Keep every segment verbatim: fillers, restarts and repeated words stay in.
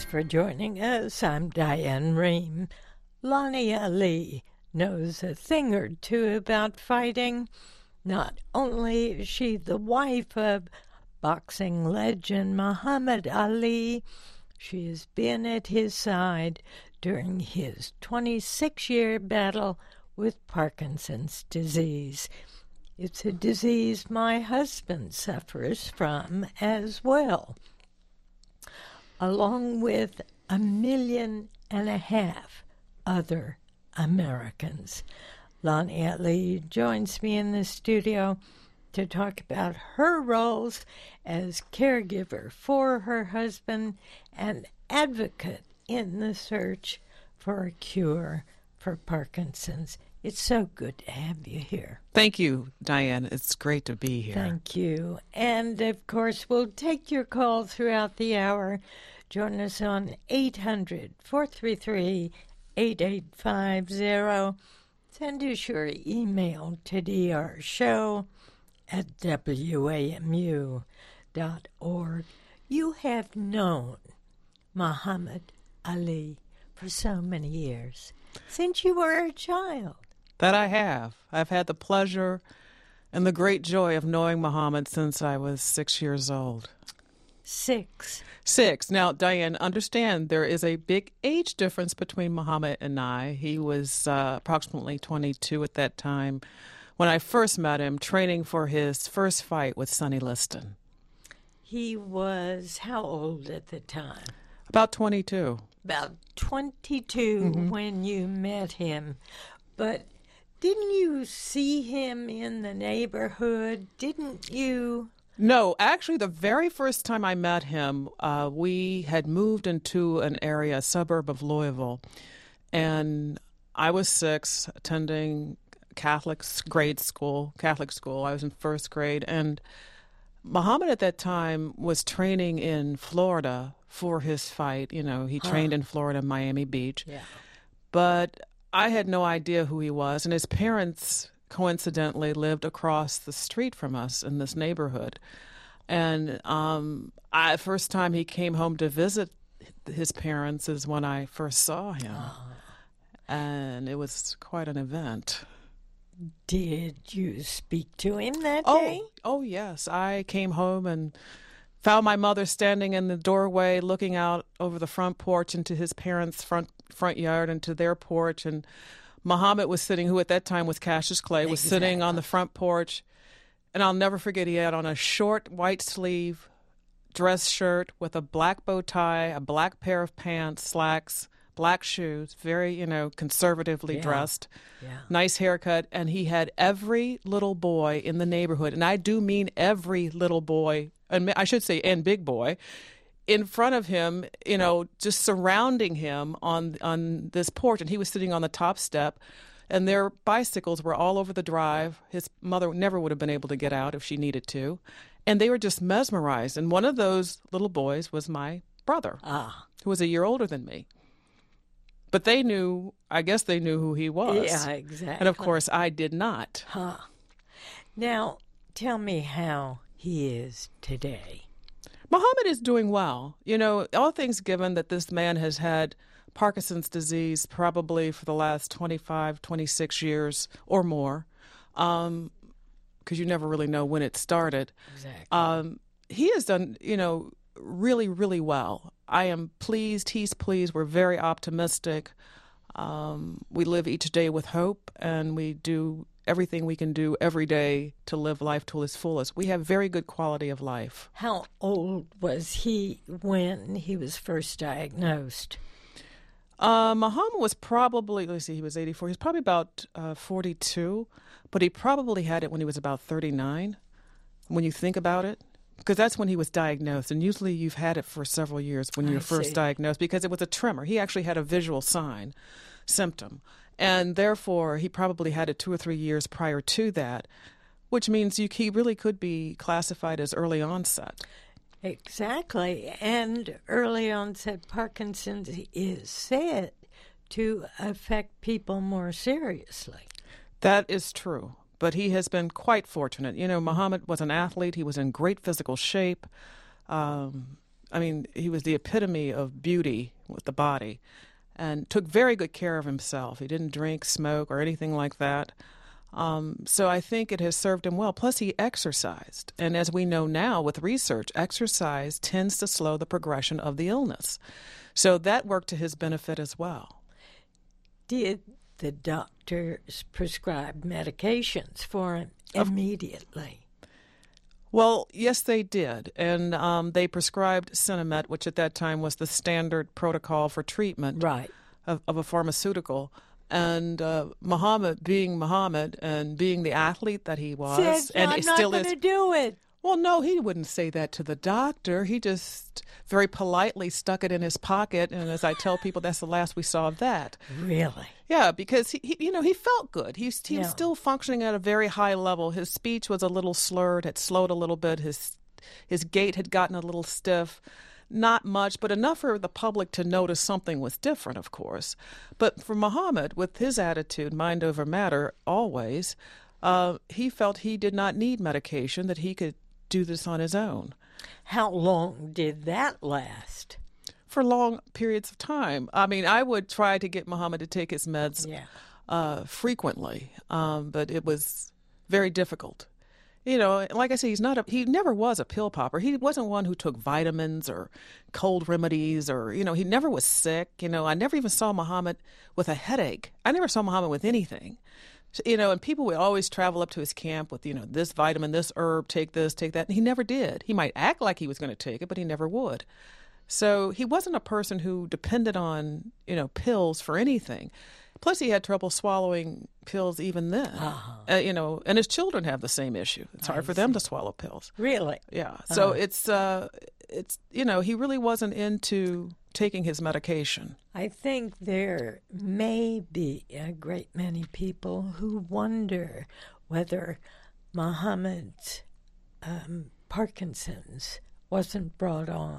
for joining us. I'm Diane Rehm. Lonnie Ali knows a thing or two about fighting. Not only is she the wife of boxing legend Muhammad Ali, she has been at his side during his twenty-six-year battle with Parkinson's disease. It's a disease my husband suffers from as well, along with a million and a half other Americans. Lonnie Ali joins me in the studio to talk about her roles as caregiver for her husband and advocate in the search for a cure for Parkinson's. It's so good to have you here. Thank you, Diane. It's great to be here. Thank you. And, of course, we'll take your call throughout the hour. Join us on eight hundred, four three three, eight eight five zero. Send us your email to drshow at w a m u dot org. You have known Muhammad Ali for so many years, since you were a child. That I have. I've had the pleasure and the great joy of knowing Muhammad since I was six years old. Six. Six. Now, Diane, understand there is a big age difference between Muhammad and I. He was uh, approximately twenty-two at that time when I first met him, training for his first fight with Sonny Liston. He was how old at the time? About twenty-two. About twenty-two Mm-hmm. when you met him. But didn't you see him in the neighborhood? Didn't you? No, actually, the very first time I met him, uh, we had moved into an area, a suburb of Louisville, and I was six, attending Catholic grade school, Catholic school. I was in first grade, and Muhammad at that time was training in Florida for his fight. You know, he Huh. trained in Florida, Miami Beach. Yeah. But I had no idea who he was, and his parents coincidentally lived across the street from us in this neighborhood. And um, I, first time he came home to visit his parents is when I first saw him. Oh. And it was quite an event. Did you speak to him that Oh, day? oh yes. I came home and found my mother standing in the doorway looking out over the front porch into his parents' front front yard into their porch, and Muhammad was sitting, who at that time was Cassius Clay, was Exactly. sitting on the front porch. And I'll never forget, he had on a short white sleeve dress shirt with a black bow tie, a black pair of pants, slacks, black shoes, very, you know, conservatively Yeah. dressed, Yeah. nice haircut. And he had every little boy in the neighborhood, and I do mean every little boy, and I should say, and big boy, in front of him, you know, just surrounding him on on this porch. And he was sitting on the top step, and their bicycles were all over the drive. His mother never would have been able to get out if she needed to. And they were just mesmerized. And one of those little boys was my brother, Ah. who was a year older than me. But they knew, I guess they knew who he was. Yeah, exactly. And of course, I did not. Huh. Now, tell me how he is today. Muhammad is doing well. You know, all things given that this man has had Parkinson's disease probably for the last twenty-five, twenty-six years or more, um, because you never really know when it started. Exactly. Um, he has done, you know, really, really well. I am pleased. He's pleased. We're very optimistic. Um, we live each day with hope, and we do everything we can do every day to live life to its fullest. We have very good quality of life. How old was he when he was first diagnosed? Uh, Muhammad was probably, let's see, he was eighty-four. He was probably about uh, forty-two, but he probably had it when he was about thirty-nine, when you think about it. Because that's when he was diagnosed, and usually you've had it for several years when you're I first see. diagnosed, because it was a tremor. He actually had a visual sign, symptom, and therefore he probably had it two or three years prior to that, which means you, he really could be classified as early onset. Exactly. And early onset Parkinson's is said to affect people more seriously. That is true. But he has been quite fortunate. You know, Muhammad was an athlete. He was in great physical shape. Um, I mean, he was the epitome of beauty with the body and took very good care of himself. He didn't drink, smoke, or anything like that. Um, so I think it has served him well. Plus, he exercised. And as we know now with research, exercise tends to slow the progression of the illness. So that worked to his benefit as well. Did the doctors prescribe medications for him immediately? Well, yes, they did. And um, they prescribed Sinemet, which at that time was the standard protocol for treatment right. of, of a pharmaceutical. And uh, Muhammad, being Muhammad and being the athlete that he was, Says, and I'm it not still going is. to do it. Well, no, he wouldn't say that to the doctor. He just very politely stuck it in his pocket. And as I tell people, that's the last we saw of that. Really? Yeah, because he, he you know, he felt good. He, he was Yeah. still functioning at a very high level. His speech was a little slurred, had slowed a little bit. His his gait had gotten a little stiff. Not much, but enough for the public to notice something was different, of course. But for Muhammad, with his attitude, mind over matter, always, uh, he felt he did not need medication, that he could do this on his own. How long did that last? For long periods of time. I mean, I would try to get Muhammad to take his meds Yeah. uh, frequently, um, but it was very difficult. You know, like I say, he's not a, he never was a pill popper. He wasn't one who took vitamins or cold remedies or, you know, he never was sick. You know, I never even saw Muhammad with a headache. I never saw Muhammad with anything. You know, and people would always travel up to his camp with, you know, this vitamin, this herb, take this, take that. And he never did. He might act like he was going to take it, but he never would. So he wasn't a person who depended on, you know, pills for anything. Plus, he had trouble swallowing pills even then. Uh-huh. Uh, you know, and his children have the same issue. It's hard I for them see. to swallow pills. Really? Yeah. So Uh-huh. it's, uh, it's you know, he really wasn't into taking his medication. I think there may be a great many people who wonder whether Muhammad's um, Parkinson's wasn't brought on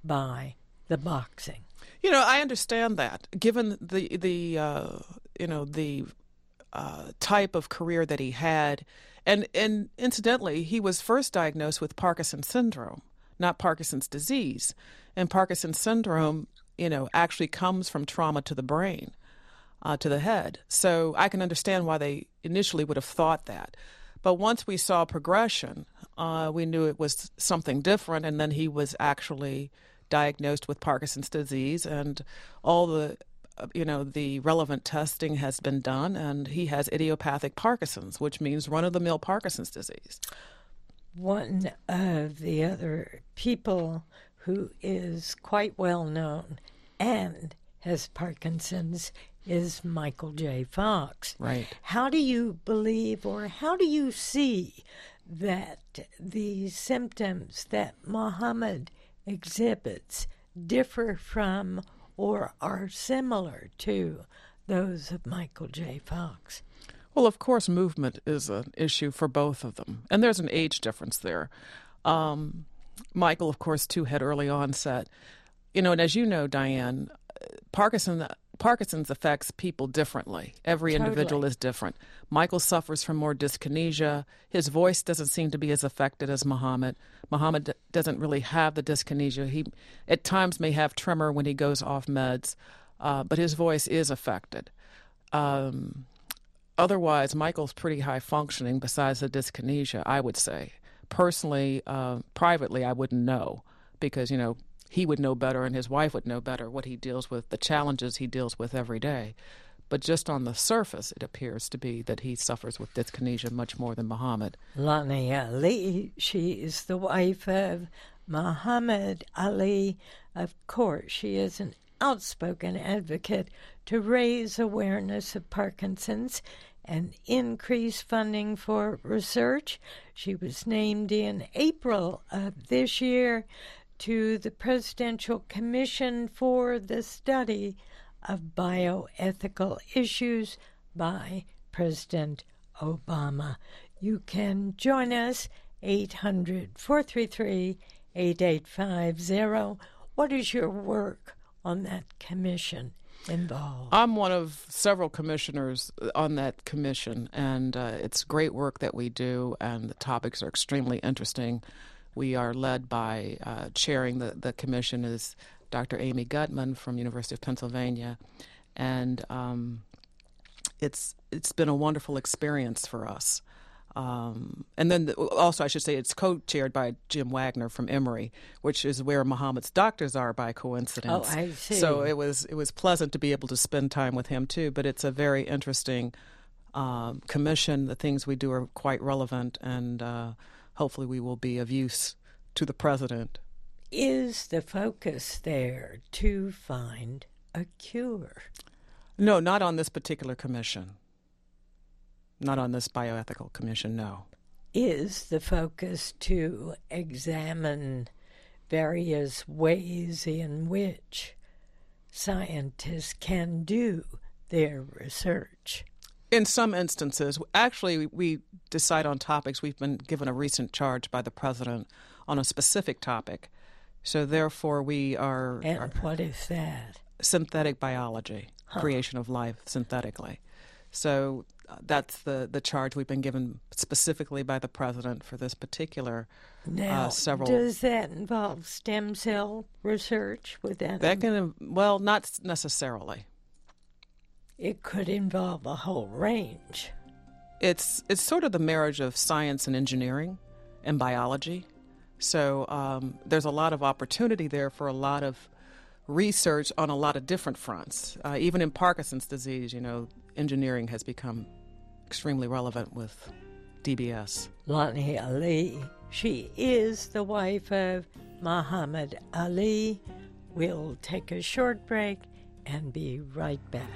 by the boxing. You know, I understand that, given the the uh, you know the uh, type of career that he had, and and incidentally, he was first diagnosed with Parkinson's syndrome, not Parkinson's disease, and Parkinson's syndrome, you know, actually comes from trauma to the brain, uh, to the head. So I can understand why they initially would have thought that, but once we saw progression, uh, we knew it was something different, and then he was actually diagnosed with Parkinson's disease, and all the, uh, you know, the relevant testing has been done, and he has idiopathic Parkinson's, which means run-of-the-mill Parkinson's disease. One of the other people who is quite well known and has Parkinson's is Michael J. Fox. Right. How do you believe, or how do you see that the symptoms that Muhammad exhibits differ from or are similar to those of Michael J. Fox? Well, of course, movement is an issue for both of them, and there's an age difference there. Um, Michael, of course, too, had early onset. You know, and as you know, Diane, Parkinson, Parkinson's affects people differently. Every Totally. individual is different. Michael suffers from more dyskinesia. His voice doesn't seem to be as affected as Muhammad. Muhammad d- doesn't really have the dyskinesia. He, at times, may have tremor when he goes off meds, uh, but his voice is affected. Um, otherwise, Michael's pretty high functioning besides the dyskinesia, I would say. Personally, uh, privately, I wouldn't know because, you know, he would know better and his wife would know better what he deals with, the challenges he deals with every day. But just on the surface, it appears to be that he suffers with dyskinesia much more than Muhammad. Lani Ali, she is the wife of Muhammad Ali. Of course, she is an outspoken advocate to raise awareness of Parkinson's and increase funding for research. She was named in April of this year to the Presidential Commission for the Study of Bioethical Issues by President Obama. You can join us, eight hundred, four three three, eight eight five zero. What is your work on that commission involved? I'm one of several commissioners on that commission, and uh, it's great work that we do, and the topics are extremely interesting. We are led by, uh, chairing the, the commission is Doctor Amy Gutman from University of Pennsylvania. And um, it's it's been a wonderful experience for us. Um, and then the, also, I should say, it's co-chaired by Jim Wagner from Emory, which is where Muhammad's doctors are by coincidence. Oh, I see. So it was it was pleasant to be able to spend time with him too. But it's a very interesting um, commission. The things we do are quite relevant, and uh, hopefully we will be of use to the president. Is the focus there to find a cure? No, not on this particular commission. Not on this bioethical commission, no. Is the focus to examine various ways in which scientists can do their research? In some instances, actually, we decide on topics. We've been given a recent charge by the president on a specific topic. So therefore, we are... And are what is that? Synthetic biology, huh. Creation of life synthetically. So uh, that's the, the charge we've been given specifically by the president for this particular now, uh, several... does that involve stem cell research with that? That can, well, not necessarily. It could involve a whole range. It's it's sort of the marriage of science and engineering and biology. So um, there's a lot of opportunity there for a lot of research on a lot of different fronts. Uh, even in Parkinson's disease, you know, engineering has become extremely relevant with D B S. Lonnie Ali, she is the wife of Muhammad Ali. We'll take a short break and be right back.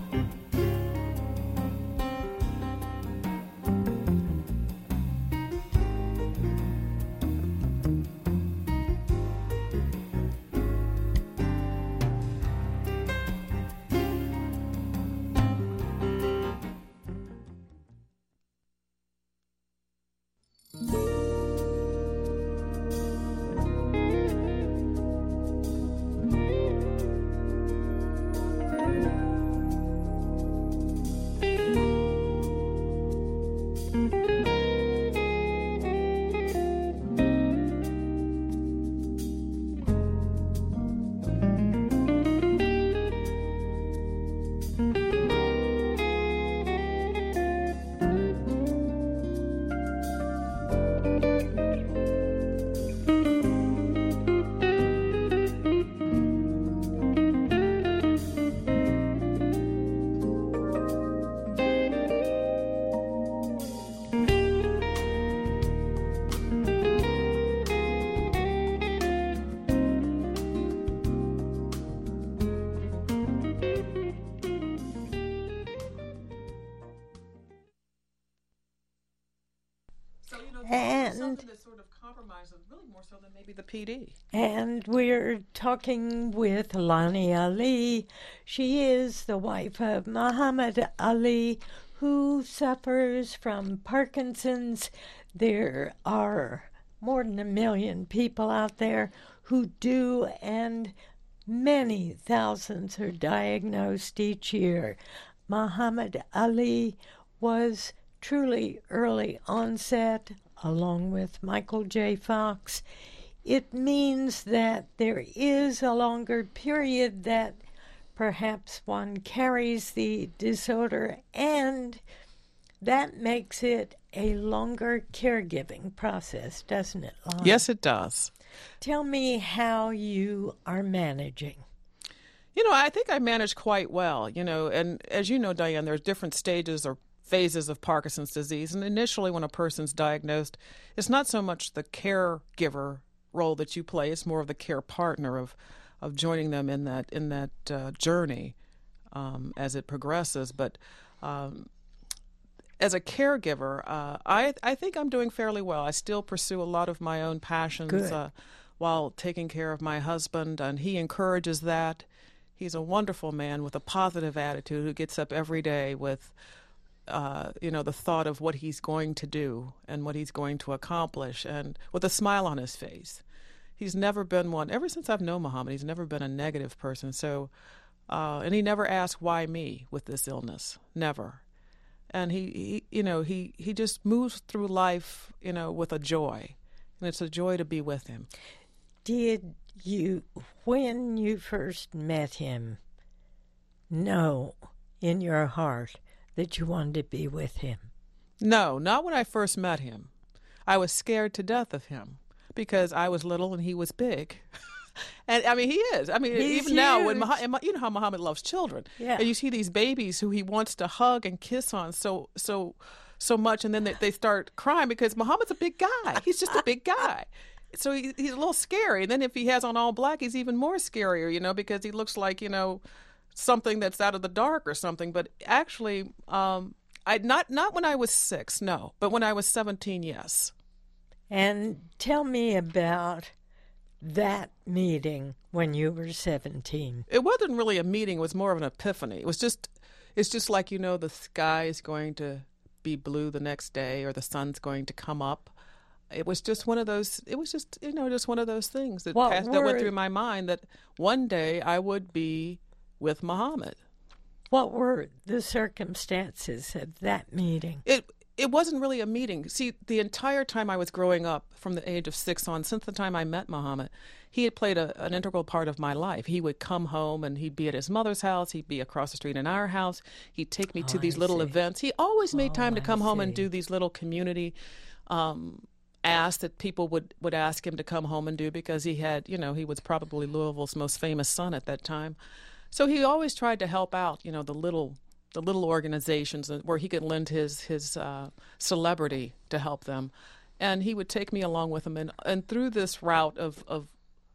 And something that sort of compromises, really more so than maybe the P D. And we're talking with Lonnie Ali. She is the wife of Muhammad Ali, who suffers from Parkinson's. There are more than a million people out there who do, and many thousands are diagnosed each year. Muhammad Ali was truly early onset, along with Michael J. Fox. It means that there is a longer period that perhaps one carries the disorder, and that makes it a longer caregiving process, doesn't it, Lon? Yes, it does. Tell me how you are managing. You know, I think I manage quite well, you know, and as you know, Diane, there's different stages or phases of Parkinson's disease. And initially when a person's diagnosed, it's not so much the caregiver role that you play, it's more of the care partner of of joining them in that in that uh, journey um, as it progresses. But um, as a caregiver, uh, I I think I'm doing fairly well. I still pursue a lot of my own passions uh, while taking care of my husband, and he encourages that. He's a wonderful man with a positive attitude who gets up every day with Uh, you know, the thought of what he's going to do and what he's going to accomplish, and with a smile on his face. He's never been one, ever since I've known Muhammad, he's never been a negative person. So, uh, and he never asked why me with this illness, never. And he, he you know, he, he just moves through life, you know, with a joy. and it's a joy to be with him. Did you, when you first met him, know in your heart that you wanted to be with him? No, not when I first met him. I was scared to death of him because I was little and he was big. And I mean, he is. I mean, He's even now, when huge. Muhammad, you know how Muhammad loves children, Yeah. and you see these babies who he wants to hug and kiss on so so so much, and then they, they start crying because Muhammad's a big guy. He's just a big guy, so he, he's a little scary. And then if he has on all black, he's even more scarier, you know, because he looks like, you know, something that's out of the dark or something. But actually, um, I not not when I was six, no, but when I was seventeen, yes. And tell me about that meeting when you were seventeen. It wasn't really a meeting. It was more of an epiphany. It was just, it's just like, you know, the sky is going to be blue the next day or the sun's going to come up. It was just one of those, it was just, you know, just one of those things that, What passed, that went were- through my mind that one day I would be with Muhammad. What were the circumstances of that meeting? It it wasn't really a meeting. See, the entire time I was growing up, from the age of six on, since the time I met Muhammad, he had played a, an integral part of my life. He would come home and he'd be at his mother's house. He'd be across the street in our house. He'd take me to Oh, these I little see. events. He always made time to I come home and see. do these little community um, asks that people would, would ask him to come home and do because he had, you know, he was probably Louisville's most famous son at that time. So he always tried to help out, you know, the little the little organizations where he could lend his his uh, celebrity to help them, and he would take me along with him. And, and through this route of, of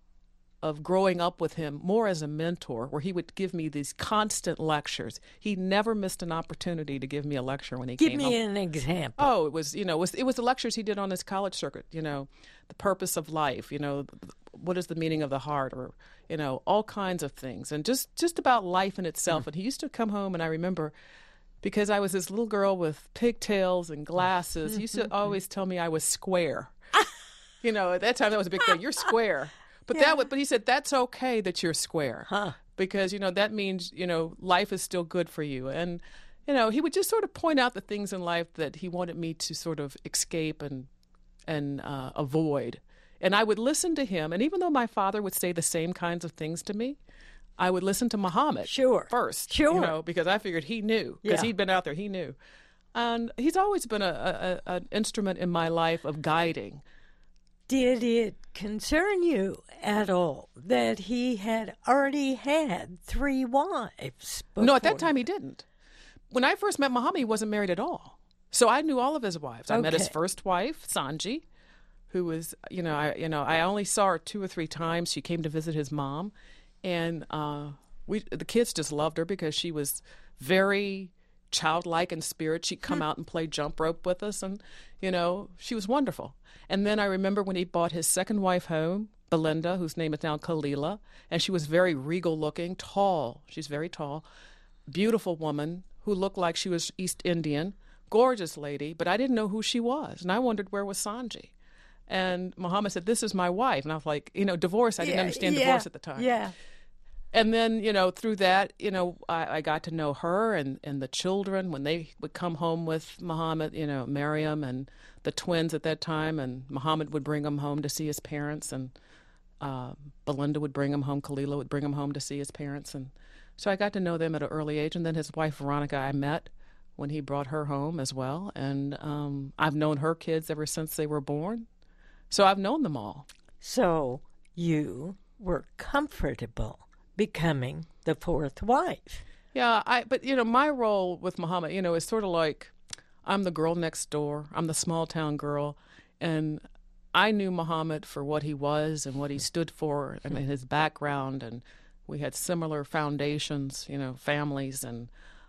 of growing up with him more as a mentor, where he would give me these constant lectures. He never missed an opportunity to give me a lecture when he Give came me home. an example. Oh, it was, you know, it was, it was the lectures he did on his college circuit, you know, the purpose of life, you know, what is the meaning of the heart, or, you know, all kinds of things, and just, just about life in itself. And he used to come home, and I remember, because I was this little girl with pigtails and glasses, he used to always tell me I was square. You know, at that time, that was a big thing. You're square. But Yeah. that would, but he said, that's okay that you're square. Huh. Because, you know, that means, you know, life is still good for you. And, you know, he would just sort of point out the things in life that he wanted me to sort of escape and and uh, avoid. And I would listen to him. And even though my father would say the same kinds of things to me, I would listen to Muhammad Sure. first. Sure. You know, because I figured he knew, because Yeah. he'd been out there, he knew. And he's always been a, a, a, an instrument in my life of guiding. Did it concern you at all that he had already had three wives? No, at that before? time he didn't. When I first met Muhammad, he wasn't married at all. So I knew all of his wives. I met his Okay. first wife, Sanji, who was, you know, I, you know, I only saw her two or three times. She came to visit his mom, and uh, we, the kids just loved her because she was very childlike in spirit. She'd come out and play jump rope with us, and, you know, she was wonderful. And then I remember when he brought his second wife home, Belinda, whose name is now Kalila, and she was very regal looking, tall. She's very tall, beautiful woman who looked like she was East Indian, gorgeous lady, but I didn't know who she was. And I wondered, where was Sanji? And Muhammad said, this is my wife. And I was like, you know, divorce, I didn't Yeah, understand yeah, divorce at the time. Yeah. And then, you know, through that, you know, I, I got to know her and, and the children when they would come home with Muhammad, you know, Miriam and the twins at that time. And Muhammad would bring them home to see his parents. And uh, Belinda would bring him home. Kalila would bring him home to see his parents. And so I got to know them at an early age. And then his wife, Veronica, I met when he brought her home as well. And um, I've known her kids ever since they were born. So I've known them all. So you were comfortable becoming the fourth wife. Yeah, I but you know, my role with Muhammad, you know, is sort of like I'm the girl next door. I'm the small town girl, and I knew Muhammad for what he was and what he stood for and his background, and we had similar foundations, you know, families, and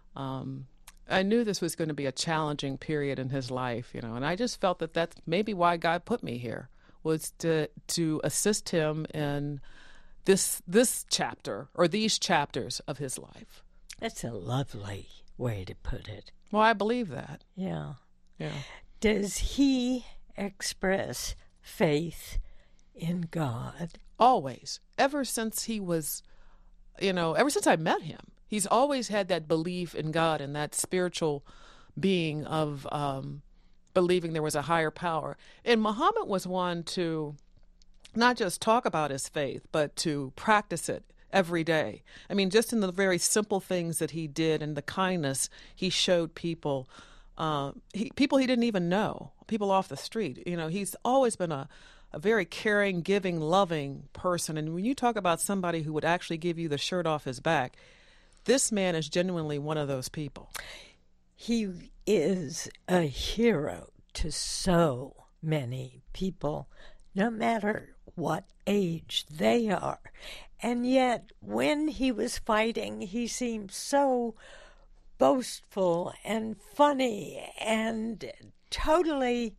um, I knew this was going to be a challenging period in his life, you know, and I just felt that that's maybe why God put me here, was to to assist him in this this chapter or these chapters of his life. That's a lovely way to put it. Well, I believe that. Yeah. Yeah. Does he express faith in God? Always. Ever since he was, you know, ever since I met him, he's always had that belief in God and that spiritual being of um, believing there was a higher power. And Muhammad was one to not just talk about his faith, but to practice it every day. I mean, just in the very simple things that he did and the kindness he showed people, uh, he, people he didn't even know, people off the street. You know, he's always been a, a very caring, giving, loving person. And when you talk about somebody who would actually give you the shirt off his back, this man is genuinely one of those people. He is a hero to so many people, no matter what age they are. And yet, when he was fighting, he seemed so boastful and funny and totally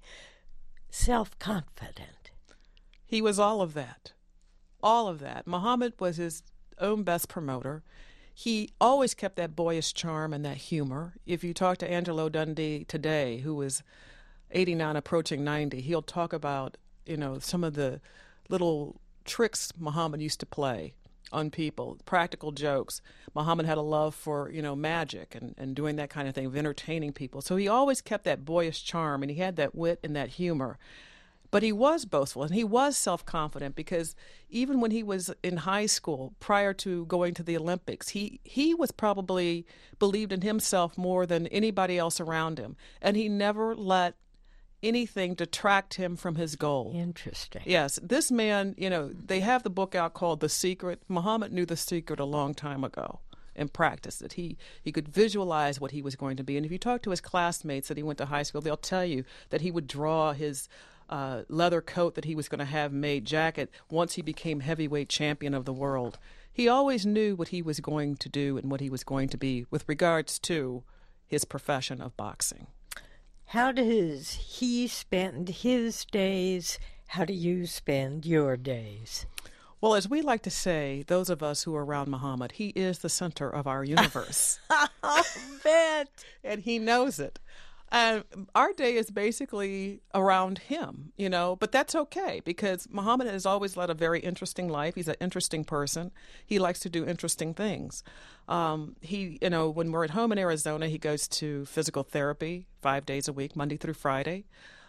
self-confident. He was all of that. All of that. Muhammad was his own best promoter. He always kept that boyish charm and that humor. If you talk to Angelo Dundee today, who is eighty-nine approaching ninety, he'll talk about, you know, some of the little tricks Muhammad used to play on people, practical jokes. Muhammad had a love for, you know, magic and, and doing that kind of thing, of entertaining people. So he always kept that boyish charm, and he had that wit and that humor. But he was boastful, and he was self-confident, because even when he was in high school, prior to going to the Olympics, he, he was probably believed in himself more than anybody else around him. And he never let anything detract him from his goal. Interesting. Yes. This man, you know, they have the book out called The Secret. Muhammad knew the secret a long time ago and practiced it. He, he could visualize what he was going to be. And if you talk to his classmates that he went to high school, they'll tell you that he would draw his uh, leather coat that he was going to have made, jacket, once he became heavyweight champion of the world. He always knew what he was going to do and what he was going to be with regards to his profession of boxing. How does he spend his days? How do you spend your days? Well, as we like to say, those of us who are around Muhammad, he is the center of our universe. I'll bet. And he knows it. And our day is basically around him, you know, but that's okay, because Muhammad has always led a very interesting life. He's an interesting person. He likes to do interesting things. Um, he, you know, when we're at home in Arizona, he goes to physical therapy five days a week, Monday through Friday.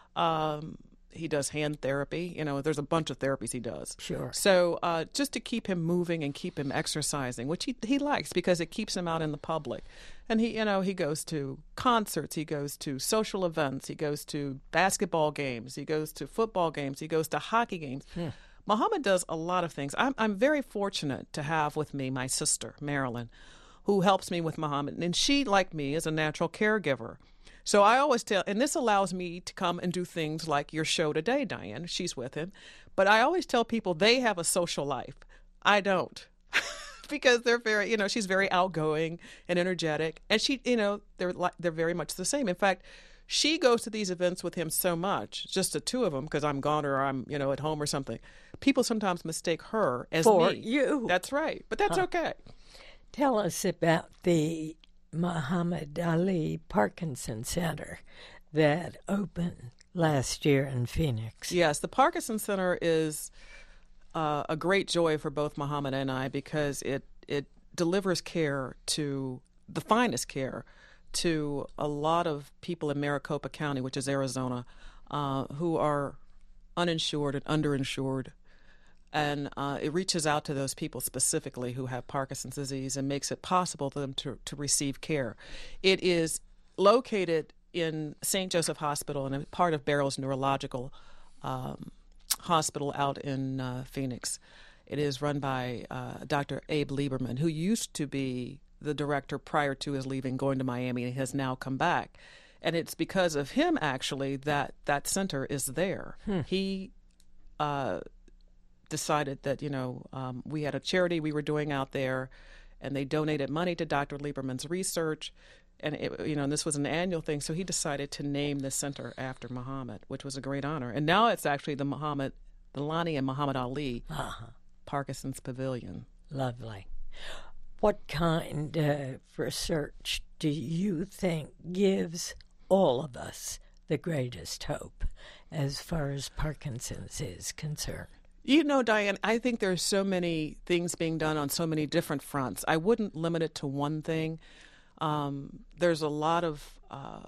Um, he does hand therapy. You know, there's a bunch of therapies he does. Sure. So uh, just to keep him moving and keep him exercising, which he he likes because it keeps him out in the public. And he, you know, he goes to concerts, he goes to social events, he goes to basketball games, he goes to football games, he goes to hockey games. Hmm. Muhammad does a lot of things. I'm I'm very fortunate to have with me my sister, Marilyn, who helps me with Muhammad. And she, like me, is a natural caregiver. So I always tell, and this allows me to come and do things like your show today, Diane. She's with him. But I always tell people they have a social life. I don't. Because they're very, you know, she's very outgoing and energetic. And she, you know, they're like, they're very much the same. In fact, she goes to these events with him so much, just the two of them, because I'm gone or I'm, you know, at home or something. People sometimes mistake her as For me. you. That's right. But that's huh. okay. Tell us about the Muhammad Ali Parkinson Center that opened last year in Phoenix. Yes, the Parkinson Center is uh, a great joy for both Muhammad and I, because it, it delivers care to the finest care to a lot of people in Maricopa County, which is Arizona, uh, who are uninsured and underinsured. And uh, it reaches out to those people specifically who have Parkinson's disease and makes it possible for them to, to receive care. It is located in Saint Joseph Hospital and a part of Barrows Neurological um, Hospital out in uh, Phoenix. It is run by uh, Doctor Abe Lieberman, who used to be the director prior to his leaving, going to Miami, and has now come back. And it's because of him, actually, that that center is there. Hmm. He uh, decided that, you know, um, we had a charity we were doing out there, and they donated money to Doctor Lieberman's research. And, it, you know, and this was an annual thing, so he decided to name the center after Muhammad, which was a great honor. And now it's actually the Muhammad, the Lonnie and Muhammad Ali uh-huh. Parkinson's Pavilion. Lovely. What kind of research do you think gives all of us the greatest hope as far as Parkinson's is concerned? You know, Diane, I think there's so many things being done on so many different fronts. I wouldn't limit it to one thing. Um, there's a lot of uh,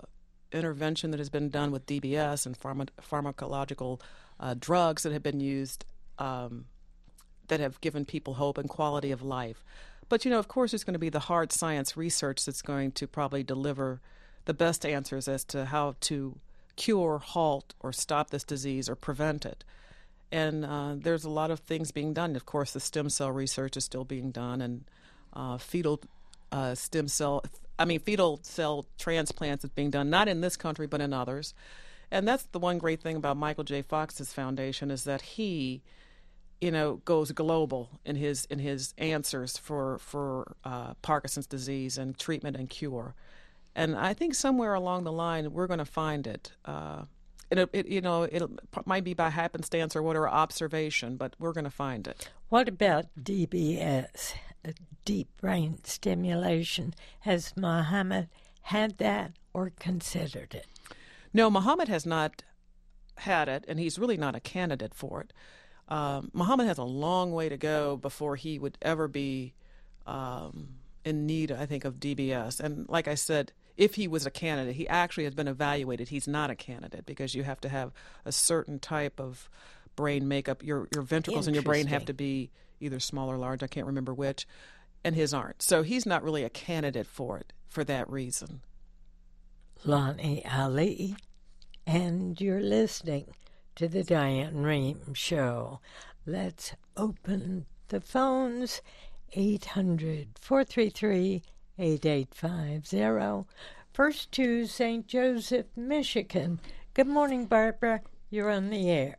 intervention that has been done with D B S and pharma- pharmacological uh, drugs that have been used um, that have given people hope and quality of life. But, you know, of course, there's going to be the hard science research that's going to probably deliver the best answers as to how to cure, halt, or stop this disease or prevent it. And uh, there's a lot of things being done. Of course, the stem cell research is still being done, and uh, fetal uh, stem cell, I mean, fetal cell transplants is being done, not in this country, but in others. And that's the one great thing about Michael J. Fox's foundation is that he, you know, goes global in his in his answers for for uh, Parkinson's disease and treatment and cure. And I think somewhere along the line we're going to find it. Uh, it, it you know it might be by happenstance or whatever observation, but we're going to find it. What about D B S, deep brain stimulation? Has Muhammad had that or considered it? No, Muhammad has not had it, and he's really not a candidate for it. Um, Muhammad has a long way to go before he would ever be um, in need, I think, of D B S. And like I said, if he was a candidate, he actually has been evaluated. He's not a candidate because you have to have a certain type of brain makeup. Your your ventricles in your brain have to be either small or large. I can't remember which. And his aren't. So he's not really a candidate for it for that reason. Lonnie Ali, and you're listening to the Diane Rehm Show. Let's open the phones, eight hundred, four three three, eight eight five zero. First to Saint Joseph, Michigan. Good morning, Barbara. You're on the air.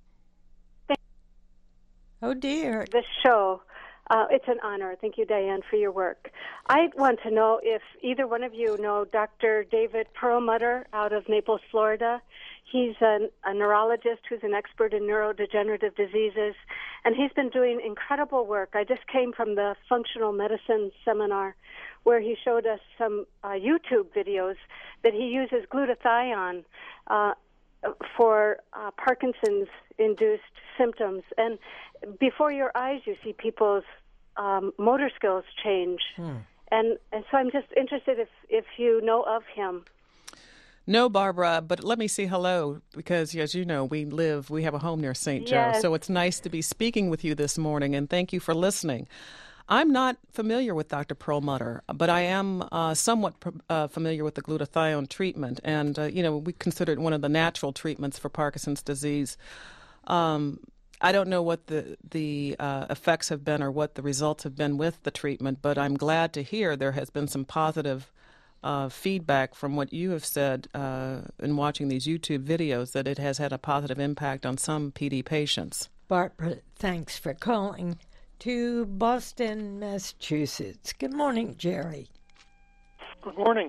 Oh, dear. This show. Uh, it's an honor. Thank you, Diane, for your work. I want to know if either one of you know Doctor David Perlmutter out of Naples, Florida. He's a, a neurologist who's an expert in neurodegenerative diseases, and he's been doing incredible work. I just came from the functional medicine seminar where he showed us some uh, YouTube videos that he uses glutathione uh, for uh, Parkinson's-induced symptoms. And before your eyes, you see people's um, motor skills change. Hmm. And, and so I'm just interested if, if you know of him. No, Barbara, but let me say hello because, as you know, we live, we have a home near Saint Joe. Yes. So it's nice to be speaking with you this morning, and thank you for listening. I'm not familiar with Doctor Perlmutter, but I am uh, somewhat uh, familiar with the glutathione treatment. And, uh, you know, we consider it one of the natural treatments for Parkinson's disease. Um, I don't know what the, the uh, effects have been or what the results have been with the treatment, but I'm glad to hear there has been some positive uh, feedback from what you have said uh, in watching these YouTube videos, that it has had a positive impact on some P D patients. Barbara, thanks for calling. To Boston, Massachusetts. Good morning, Jerry. Good morning.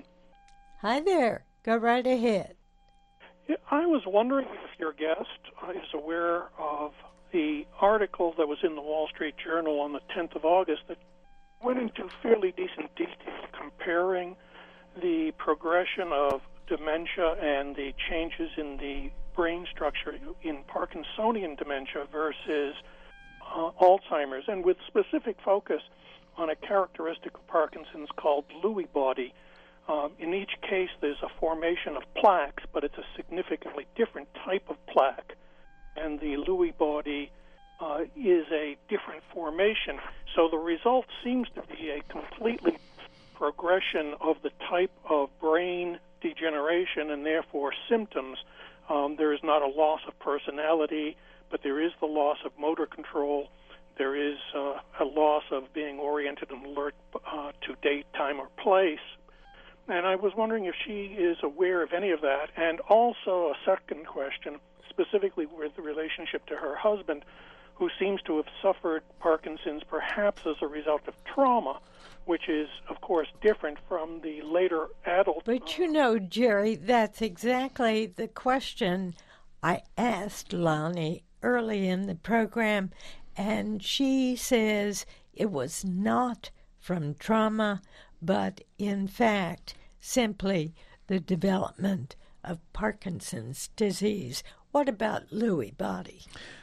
Hi there. Go right ahead. Yeah, I was wondering if your guest uh, is aware of the article that was in the Wall Street Journal on the tenth of August that went into fairly decent detail comparing the progression of dementia and the changes in the brain structure in Parkinsonian dementia versus Uh, Alzheimer's, and with specific focus on a characteristic of Parkinson's called Lewy body. Um, in each case, there's a formation of plaques, but it's a significantly different type of plaque, and the Lewy body uh, is a different formation. So the result seems to be a completely progression of the type of brain degeneration and therefore symptoms. Um, there is not a loss of personality, but there is the loss of motor control. There is uh, a loss of being oriented and alert uh, to date, time, or place. And I was wondering if she is aware of any of that. And also a second question, specifically with the relationship to her husband, who seems to have suffered Parkinson's perhaps as a result of trauma, which is, of course, different from the later adult. But you know, Jerry, that's exactly the question I asked Lonnie early in the program, and she says it was not from trauma, but in fact simply the development of Parkinson's disease. What about Lewy body?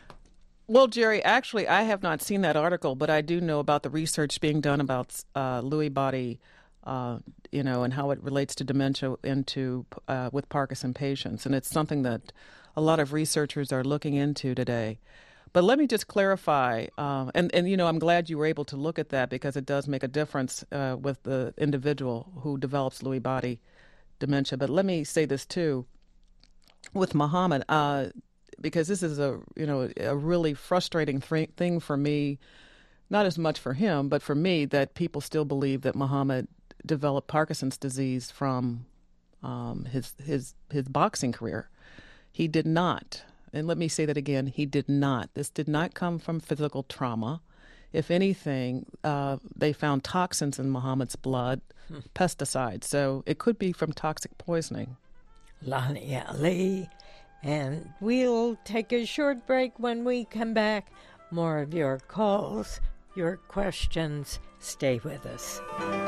Well, Jerry, actually, I have not seen that article, but I do know about the research being done about uh, Lewy body uh, you know, and how it relates to dementia into uh, with Parkinson patients. And it's something that a lot of researchers are looking into today. But let me just clarify, uh, and, and, you know, I'm glad you were able to look at that because it does make a difference uh, with the individual who develops Lewy body dementia. But let me say this, too, with Muhammad, uh, because this is a, you know, a really frustrating th- thing for me, not as much for him, but for me, that people still believe that Muhammad developed Parkinson's disease from um, his, his, his boxing career. He did not. And let me say that again, he did not. This did not come from physical trauma. If anything, uh, they found toxins in Muhammad's blood, hmm. pesticides. So it could be from toxic poisoning. Lonnie Ali. And we'll take a short break. When we come back. More of your calls, your questions. Stay with us.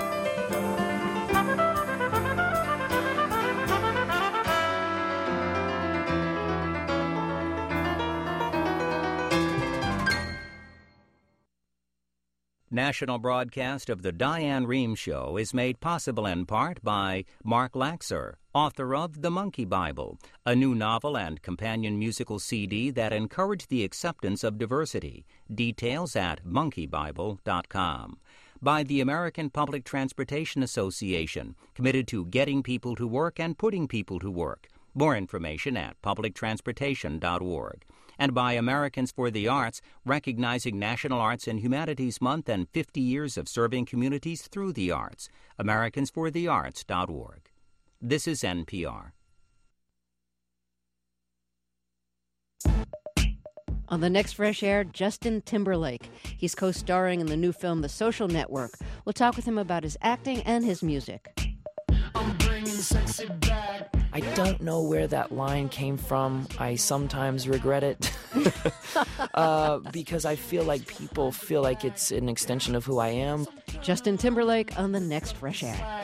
National broadcast of the Diane Rehm Show is made possible in part by Mark Laxer, author of The Monkey Bible, a new novel and companion musical C D that encouraged the acceptance of diversity. Details at monkey bible dot com. By the American Public Transportation Association, committed to getting people to work and putting people to work. More information at public transportation dot org. And by Americans for the Arts, recognizing National Arts and Humanities Month and fifty years of serving communities through the arts. Americans for the Arts dot org. This is N P R. On the next Fresh Air, Justin Timberlake. He's co-starring in the new film The Social Network. We'll talk with him about his acting and his music. I'm bringing sexy back. I don't know where that line came from. I sometimes regret it uh, because I feel like people feel like it's an extension of who I am. Justin Timberlake on the next Fresh Air.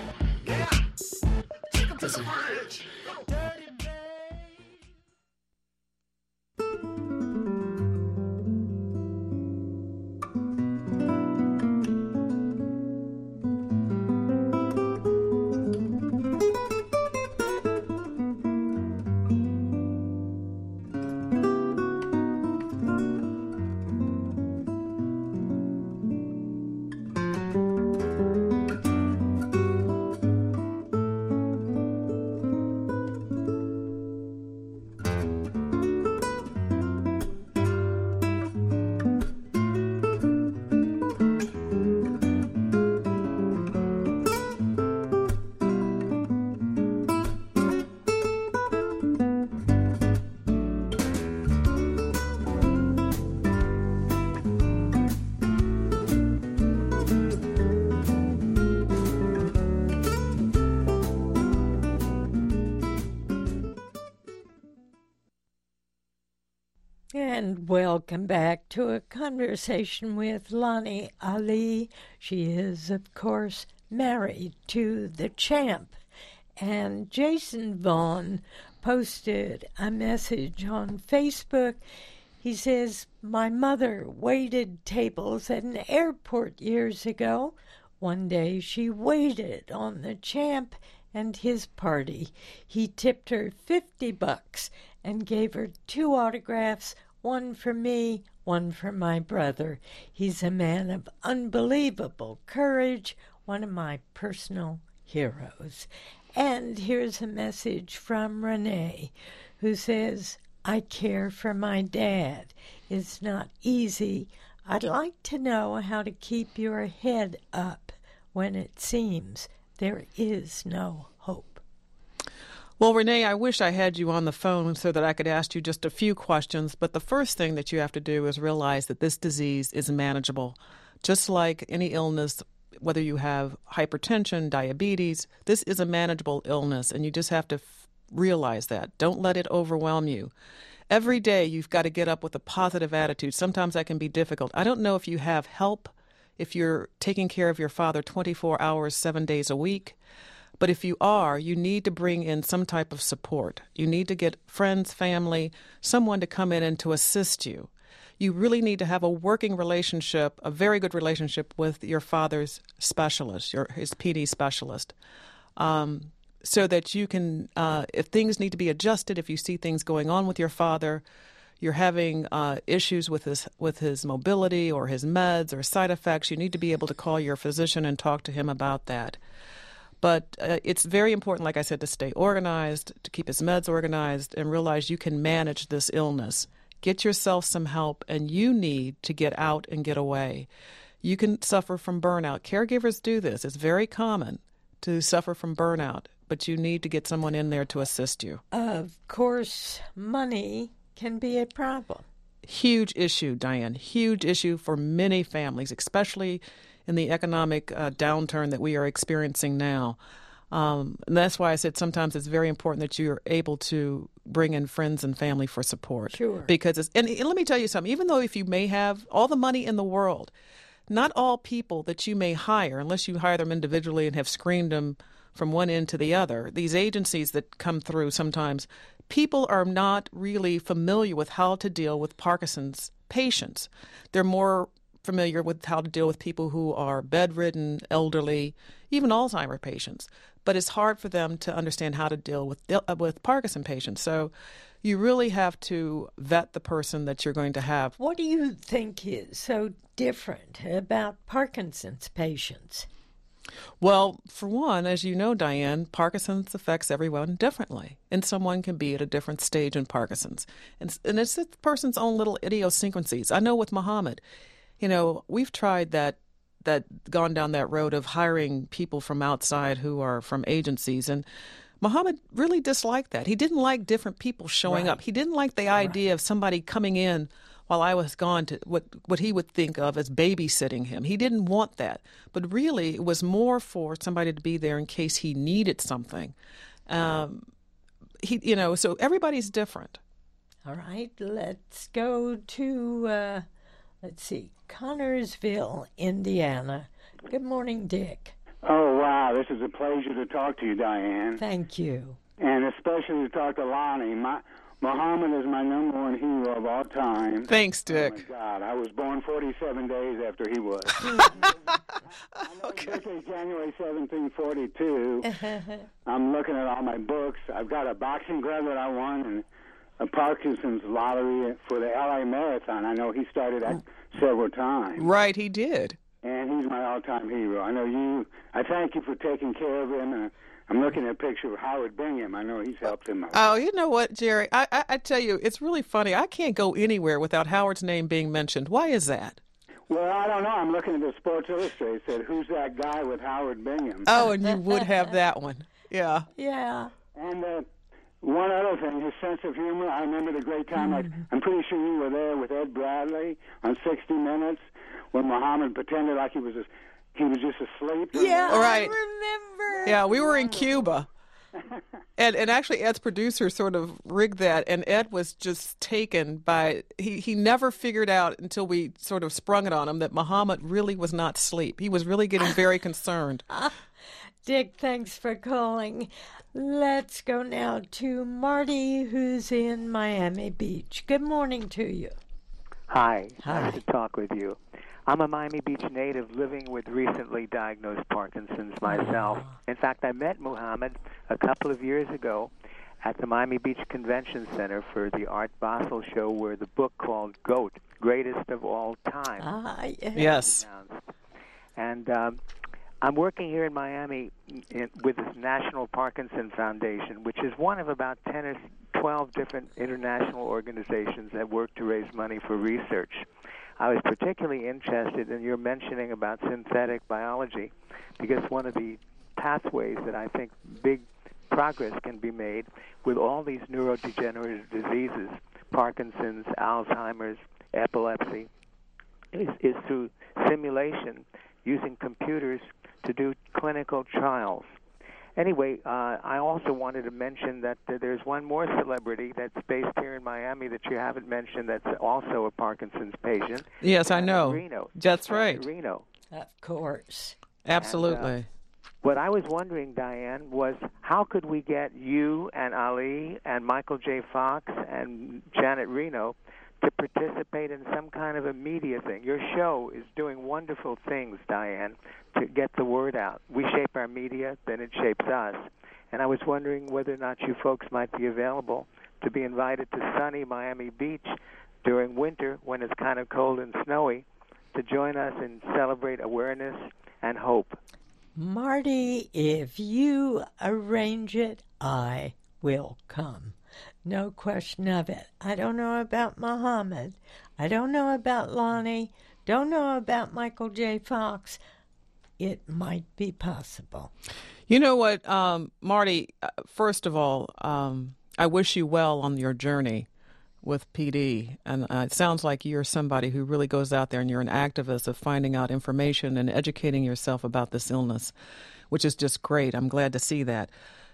And welcome back to a conversation with Lonnie Ali. She is, of course, married to the champ. And Jason Vaughn posted a message on Facebook. He says, my mother waited tables at an airport years ago. One day she waited on the champ and his party. He tipped her fifty bucks and gave her two autographs, one for me, one for my brother. He's a man of unbelievable courage, one of my personal heroes. And here's a message from Renee, who says, I care for my dad. It's not easy. I'd like to know how to keep your head up when it seems there is no hope. Well, Renee, I wish I had you on the phone so that I could ask you just a few questions. But the first thing that you have to do is realize that this disease is manageable. Just like any illness, whether you have hypertension, diabetes, this is a manageable illness, and you just have to f- realize that. Don't let it overwhelm you. Every day you've got to get up with a positive attitude. Sometimes that can be difficult. I don't know if you have help, if you're taking care of your father twenty-four hours, seven days a week. But if you are, you need to bring in some type of support. You need to get friends, family, someone to come in and to assist you. you really need to have a working relationship, a very good relationship with your father's specialist, your his P D specialist, um, so that you can, uh, if things need to be adjusted, if you see things going on with your father, you're having uh, issues with his with his mobility or his meds or side effects, you need to be able to call your physician and talk to him about that. But uh, it's very important, like I said, to stay organized, to keep his meds organized, and realize you can manage this illness. Get yourself some help, and you need to get out and get away. You can suffer from burnout. Caregivers do this. It's very common to suffer from burnout, but you need to get someone in there to assist you. Of course, money can be a problem. Huge issue, Diane. Huge issue for many families, especially in the economic uh, downturn that we are experiencing now. Um, and that's why I said sometimes it's very important that you're able to bring in friends and family for support. Sure. Because it's, and, and let me tell you something, even though if you may have all the money in the world, not all people that you may hire, unless you hire them individually and have screened them from one end to the other, these agencies that come through sometimes, people are not really familiar with how to deal with Parkinson's patients. They're more familiar with how to deal with people who are bedridden, elderly, even Alzheimer patients. But it's hard for them to understand how to deal with with Parkinson patients. So you really have to vet the person that you're going to have. What do you think is so different about Parkinson's patients? Well, for one, as you know, Diane, Parkinson's affects everyone differently, and someone can be at a different stage in Parkinson's. And, and it's the person's own little idiosyncrasies. I know with Muhammad, you know, we've tried that, that gone down that road of hiring people from outside who are from agencies, and Muhammad really disliked that. He didn't like different people showing Right. up. He didn't like the idea right. of somebody coming in while I was gone to what, what he would think of as babysitting him. He didn't want that. But really, it was more for somebody to be there in case he needed something. Um, he, you know, so everybody's different. All right, let's go to, uh, let's see, Connorsville, Indiana. Good morning, Dick. Oh, wow. This is a pleasure to talk to you, Diane. Thank you. And especially to talk to Lonnie. My, Muhammad is my number one hero of all time. Thanks, Dick. Oh, my God. I was born forty-seven days after he was. Okay. My birthday is January seventeenth, forty-two. I'm looking at all my books. I've got a boxing glove that I won and a Parkinson's lottery for the L A Marathon. I know he started that several times. Right, he did. And he's my all-time hero. I know you. I thank you for taking care of him. And I'm looking at a picture of Howard Bingham. I know he's helped him out. Oh, you know what, Jerry? I, I, I tell you, it's really funny. I can't go anywhere without Howard's name being mentioned. Why is that? Well, I don't know. I'm looking at the Sports Illustrated. It said, who's that guy with Howard Bingham? Oh, and you would have that one. Yeah. Yeah. And uh, one other thing, his sense of humor. I remember the great time. Mm-hmm. I, I'm pretty sure you were there with Ed Bradley on sixty minutes when Muhammad pretended like he was a, he was just asleep. Yeah, right. I remember. Yeah, we were in Cuba. And and actually Ed's producer sort of rigged that, and Ed was just taken by, he, he never figured out until we sort of sprung it on him that Muhammad really was not asleep. He was really getting very concerned. Dick, thanks for calling. Let's go now to Marty, who's in Miami Beach. Good morning to you. Hi. Hi. Nice to talk with you. I'm a Miami Beach native living with recently diagnosed Parkinson's myself. In fact, I met Muhammad a couple of years ago at the Miami Beach Convention Center for the Art Basel show, where the book called GOAT, Greatest of All Time. Ah, yeah. Yes. And um, I'm working here in Miami in, with this National Parkinson Foundation, which is one of about ten or twelve different international organizations that work to raise money for research. I was particularly interested in your mentioning about synthetic biology, because one of the pathways that I think big progress can be made with all these neurodegenerative diseases, Parkinson's, Alzheimer's, epilepsy, is, is through simulation using computers to do clinical trials. Anyway, uh, I also wanted to mention that uh, there's one more celebrity that's based here in Miami that you haven't mentioned that's also a Parkinson's patient. Yes, I know. Reno. That's right. Reno. Of course. Absolutely. And, uh, what I was wondering, Diane, was how could we get you and Ali and Michael J. Fox and Janet Reno to participate in some kind of a media thing. Your show is doing wonderful things, Diane, to get the word out. We shape our media, then it shapes us. And I was wondering whether or not you folks might be available to be invited to sunny Miami Beach during winter when it's kind of cold and snowy to join us and celebrate awareness and hope. Marty, if you arrange it, I will come. No question of it. I don't know about Muhammad. I don't know about Lonnie. Don't know about Michael J. Fox. It might be possible. You know what, um, Marty, uh, first of all, um, I wish you well on your journey with P D. And uh, it sounds like you're somebody who really goes out there and you're an activist of finding out information and educating yourself about this illness, which is just great. I'm glad to see that.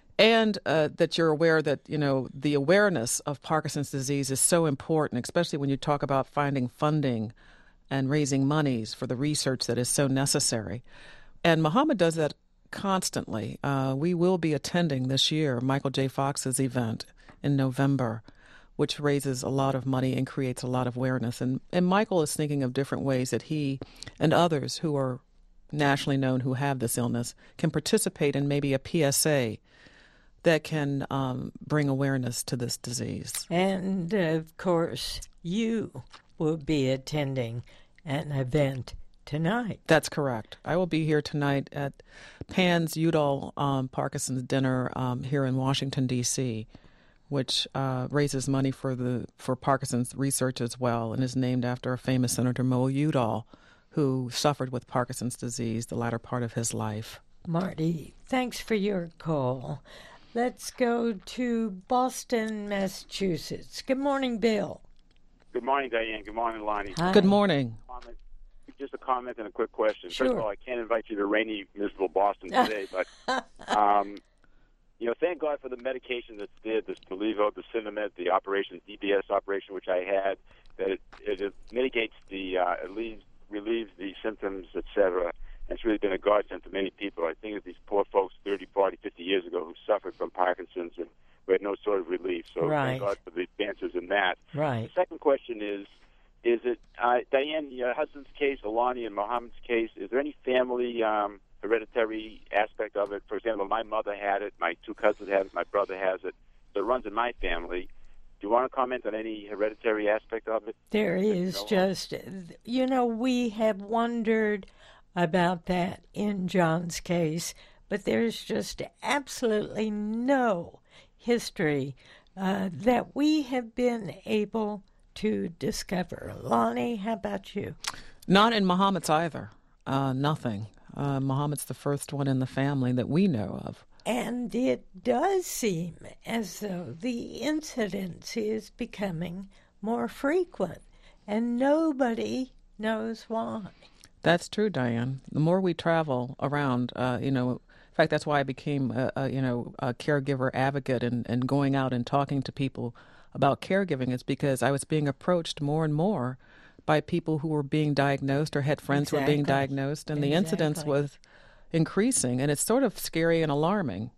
And uh, that you're aware that, you know, the awareness of Parkinson's disease is so important, especially when you talk about finding funding and raising monies for the research that is so necessary. And Muhammad does that constantly. Uh, we will be attending this year Michael J. Fox's event in November, which raises a lot of money and creates a lot of awareness. And, and Michael is thinking of different ways that he and others who are nationally known who have this illness can participate in maybe a P S A that can um, bring awareness to this disease. And, of course, you will be attending an event tonight. That's correct. I will be here tonight at Pan's Udall um, Parkinson's Dinner um, here in Washington, D C, which uh, raises money for the for Parkinson's research as well and is named after a famous Senator Mo Udall, who suffered with Parkinson's disease the latter part of his life. Marty, thanks for your call. Let's go to Boston, Massachusetts. Good morning, Bill. Good morning, Diane. Good morning, Lonnie. Hi. Good morning. Just a comment and a quick question. Sure. First of all, I can't invite you to rainy, miserable Boston today, but, um, you know, thank God for the medication that's there, this Belivo, the Cinemed, the operation, D B S operation, which I had, that it, it mitigates the, uh, it relieves, relieves the symptoms, et cetera. And it's really been a godsend to many people. I think of these poor folks thirty, forty, fifty years ago who suffered from Parkinson's and who had no sort of relief. So right. thank God for the advances in that. Right. The second question is, is it, uh, Diane, your husband's case, Alani and Muhammad's case, is there any family um, hereditary aspect of it? For example, my mother had it, my two cousins have it, my brother has it. So it runs in my family. Do you want to comment on any hereditary aspect of it? There is just, you know, we have wondered about that in John's case, but there's just absolutely no history uh, that we have been able to discover. Lonnie, how about you? Not in Muhammad's either. Uh, nothing. Uh, Muhammad's the first one in the family that we know of. And it does seem as though the incidence is becoming more frequent, and nobody knows why. That's true, Diane. The more we travel around, uh, you know, in fact, that's why I became, a, a, you know, a caregiver advocate and, and going out and talking to people about caregiving is because I was being approached more and more by people who were being diagnosed or had friends exactly. who were being diagnosed, and exactly. the incidence was increasing, and it's sort of scary and alarming.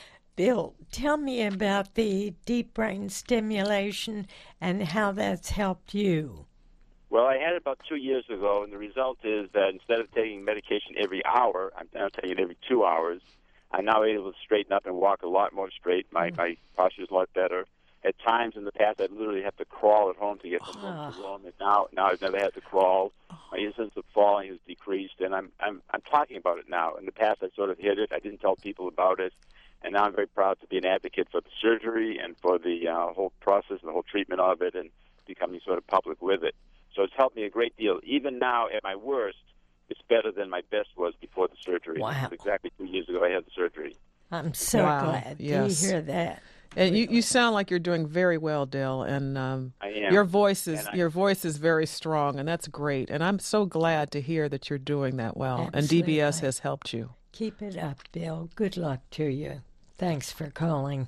Bill, tell me about the deep brain stimulation and how that's helped you. Well, I had it about two years ago, and the result is that instead of taking medication every hour, I'm now taking it every two hours. I'm now able to straighten up and walk a lot more straight. My mm. my posture is a lot better. At times in the past, I'd literally have to crawl at home to get from home to home, and now now I've never had to crawl. My incidence of falling has decreased, and I'm I'm I'm talking about it now. In the past, I sort of hid it. I didn't tell people about it, and now I'm very proud to be an advocate for the surgery and for the uh, whole process and the whole treatment of it, and becoming sort of public with it. So it's helped me a great deal. Even now, at my worst, it's better than my best was before the surgery. Wow. Exactly two years ago, I had the surgery. I'm so wow. glad yes. to hear that. And you, you sound like you're doing very well, Dale. And um, I am. your voice is I, your voice is very strong, and that's great. And I'm so glad to hear that you're doing that well. Absolutely. And D B S has helped you. Keep it up, Bill. Good luck to you. Thanks for calling.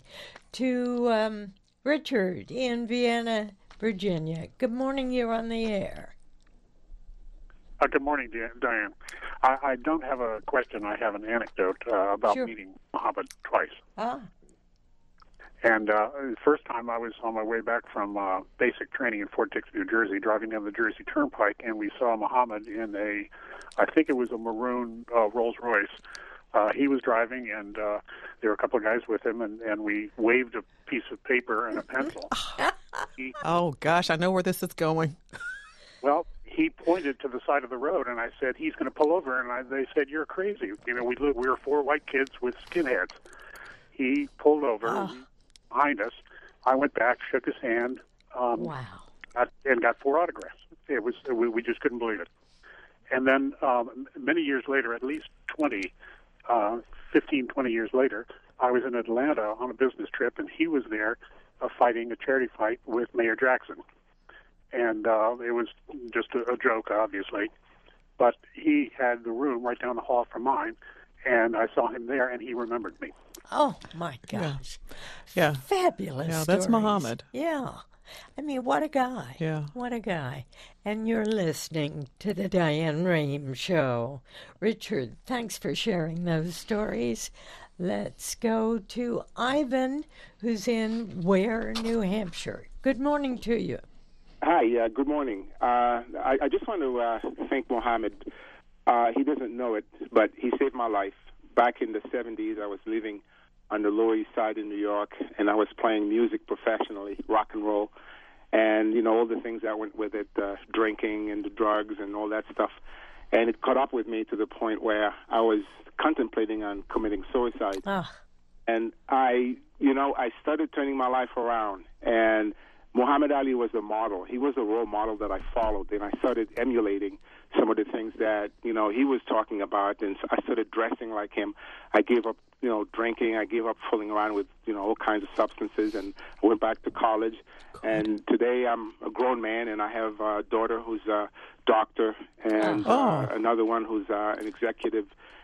To um, Richard in Vienna, Virginia. Good morning. You're on the air. Uh, good morning, Diane. I, I don't have a question. I have an anecdote uh, about sure. meeting Muhammad twice. Ah. And uh, the first time I was on my way back from uh, basic training in Fort Dix, New Jersey, driving down the Jersey Turnpike, and we saw Muhammad in a, I think it was a maroon uh, Rolls Royce. Uh, he was driving, and uh, there were a couple of guys with him, and, and we waved a piece of paper and a pencil. he, oh, gosh, I know where this is going. Well, he pointed to the side of the road, and I said, he's going to pull over. And I, they said, you're crazy. You know, we live, we were four white kids with skinheads. He pulled over oh. behind us. I went back, shook his hand, um, wow. got, and got four autographs. It was we, we just couldn't believe it. And then um, many years later, at least twenty, uh, fifteen, twenty years later, I was in Atlanta on a business trip, and he was there uh, fighting a charity fight with Mayor Jackson. And uh, it was just a, a joke, obviously. But he had the room right down the hall from mine, and I saw him there, and he remembered me. Oh, my gosh. Yeah. Fabulous Yeah, that's stories. Muhammad. Yeah. I mean, what a guy. Yeah. What a guy. And you're listening to the Diane Rehm Show. Richard, thanks for sharing those stories. Let's go to Ivan, who's in Ware, New Hampshire. Good morning to you. Hi, uh, good morning. Uh, I, I just want to uh, thank Muhammad. Uh, he doesn't know it, but he saved my life. Back in the seventies, I was living on the Lower East Side in New York, and I was playing music professionally, rock and roll, and, you know, all the things that went with it, uh, drinking and the drugs and all that stuff. And it caught up with me to the point where I was contemplating on committing suicide. Oh. And I, you know, I started turning my life around, and Muhammad Ali was a model. He was a role model that I followed, and I started emulating some of the things that, you know, he was talking about, and so I started dressing like him. I gave up, you know, drinking. I gave up fooling around with, you know, all kinds of substances, and I went back to college. And today I'm a grown man, and I have a daughter who's a doctor, and oh. uh, another one who's uh, an executive.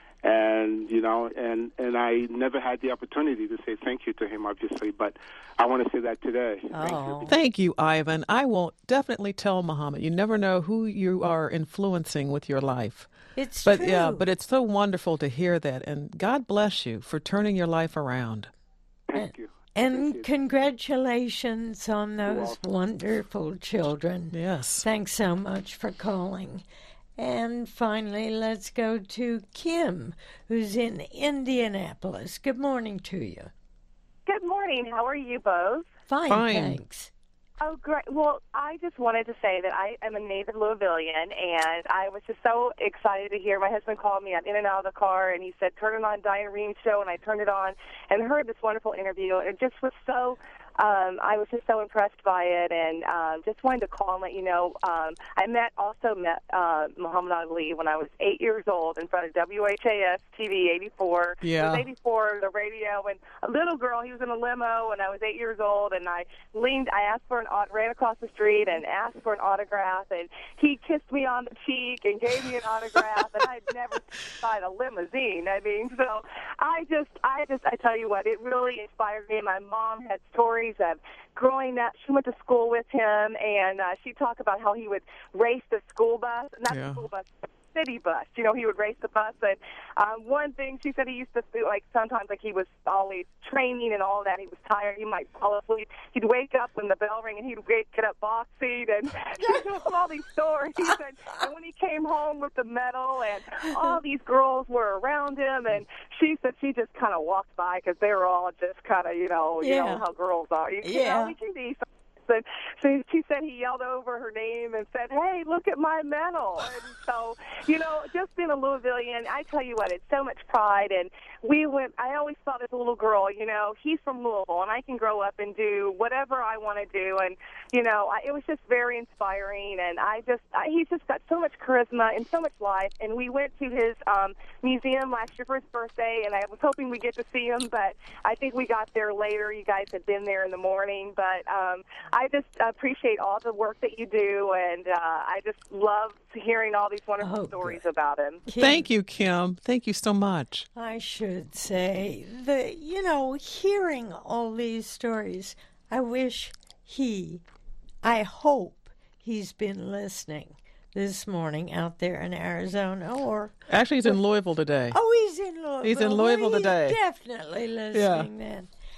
And, you know, and, and I never had the opportunity to say thank you to him, obviously, but I want to say that today. Oh. Thank you. Thank you, Ivan. I will definitely tell Muhammad. You never know who you are influencing with your life. It's but true. yeah, but it's so wonderful to hear that, and God bless you for turning your life around. Thank you. And Thank you. Congratulations on those wonderful children. Yes. Thanks so much for calling. And finally, let's go to Kim, who's in Indianapolis. Good morning to you. Good morning. How are you both? Fine, Fine. thanks. Oh, great. Well, I just wanted to say that I am a native Louisvillian, and I was just so excited to hear. My husband called me. I'm in and out of the car, and he said, turn it on Diane Rehm Show, and I turned it on and heard this wonderful interview. And it just was so... Um, I was just so impressed by it, and um, just wanted to call and let you know. Um, I met also met uh, Muhammad Ali when I was eight years old in front of W H A S T V eighty-four. Yeah. It was eighty-four, the radio, and a little girl. He was in a limo, and I was eight years old, and I leaned. I asked for an aut- ran across the street and asked for an autograph, and he kissed me on the cheek and gave me an autograph, and I'd never seen a limousine. I mean, so I just, I just, I tell you what, it really inspired me. My mom had stories of growing up. She went to school with him, and uh, she talked about how he would race the school bus, not Yeah. the school bus, the city bus. You know, he would race the bus. And um, one thing she said, he used to feel like sometimes like he was always training and all that. He was tired. He might fall asleep. He'd wake up when the bell rang, and he'd get up boxing. And she told all these stories. And, and when he came home with the medal, and all these girls were around him, and she said she just kind of walked by because they were all just kind of, you know, you Yeah. know how girls are. You, you Yeah. know, we can be. And so she said he yelled over her name and said, hey, look at my medal. And so, you know, just being a Louisvillian, I tell you what, it's so much pride. And we went, I always thought as a little girl, you know, he's from Louisville, and I can grow up and do whatever I want to do. And, you know, I, it was just very inspiring. And I just, I, he's just got so much charisma and so much life. And we went to his um, museum last year for his birthday, and I was hoping we'd get to see him, but I think we got there later. You guys had been there in the morning. But um, I just appreciate all the work that you do, and uh, I just love hearing all these wonderful Oh, stories good. about him. Kim, Thank you, Kim. Thank you so much. I should say, the you know, hearing all these stories, I wish he, I hope he's been listening this morning out there in Arizona, or... Actually, he's in Louisville today. Oh, he's in Louisville. He's in Louisville Well, today. He's definitely listening then.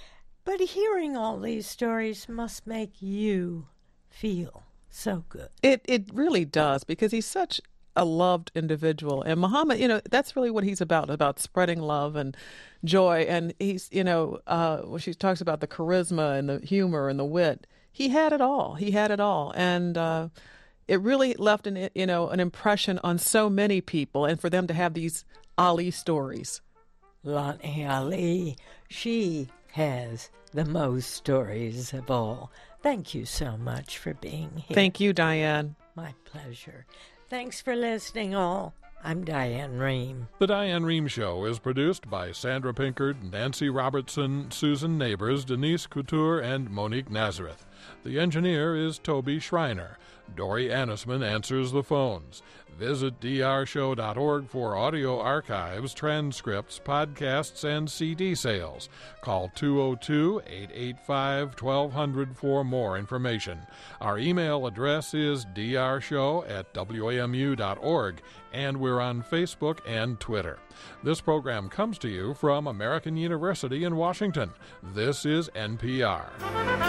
But hearing all these stories must make you feel so good. It it really does, because he's such a loved individual. And Muhammad, you know, that's really what he's about, about spreading love and joy. And he's, you know, uh, when she talks about the charisma and the humor and the wit, he had it all. He had it all. And uh, it really left an, you know, an impression on so many people, and for them to have these Ali stories. Lonnie Ali, she has the most stories of all. Thank you so much for being here. Thank you, Diane. My pleasure. Thanks for listening, all. I'm Diane Rehm. The Diane Rehm Show is produced by Sandra Pinkard, Nancy Robertson, Susan Neighbors, Denise Couture, and Monique Nazareth. The engineer is Toby Schreiner. Dory Annisman answers the phones. Visit d r show dot org for audio archives, transcripts, podcasts, and C D sales. Call two oh two, eight eight five, twelve hundred for more information. Our email address is d r show at w a m u dot org, and we're on Facebook and Twitter. This program comes to you from American University in Washington. This is N P R.